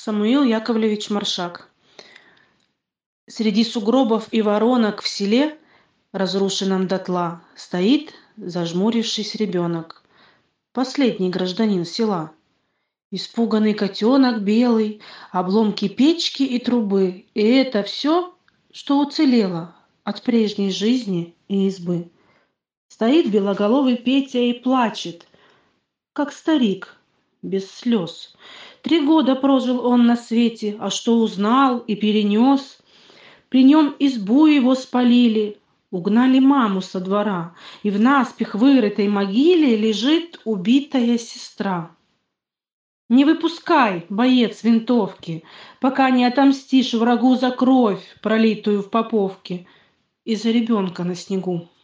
Самуил Яковлевич Маршак. Среди сугробов и воронок в селе, разрушенном дотла, стоит, зажмурившись ребенок, последний гражданин села. Испуганный котенок белый, обломки печки и трубы, и это все, что уцелело от прежней жизни и избы. Стоит белоголовый Петя и плачет, как старик, без слез. 3 года прожил он на свете, а что узнал и перенес. При нем избу его спалили, угнали маму со двора, и в наспех вырытой могиле лежит убитая сестра. Не выпускай, боец, винтовки, пока не отомстишь врагу за кровь, пролитую в Поповке, и за ребенка на снегу.